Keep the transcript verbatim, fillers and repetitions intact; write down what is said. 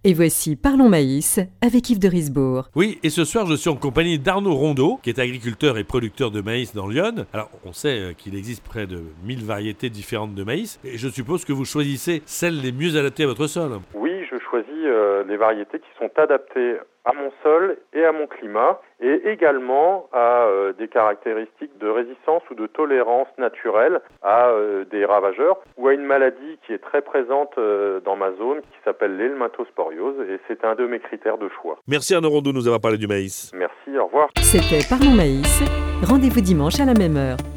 Et voici Parlons Maïs avec Yves de Risbourg. Oui, et ce soir, je suis en compagnie d'Arnaud Rondeau, qui est agriculteur et producteur de maïs dans l'Yonne. Alors, on sait qu'il existe près de mille variétés différentes de maïs, et je suppose que vous choisissez celles les mieux adaptées à votre sol. Oui, je choisis euh, les variétés qui sont adaptées à mon sol et à mon climat, et également à euh, des caractéristiques de résistance ou de tolérance naturelle à euh, des ravageurs ou à une maladie qui est très présente euh, dans ma zone qui s'appelle l'helminthosporiose, et c'est un de mes critères de choix. Merci Arnaud Rondeau de nous avoir parlé du maïs. Merci, au revoir. C'était Parlons Maïs. Rendez-vous dimanche à la même heure.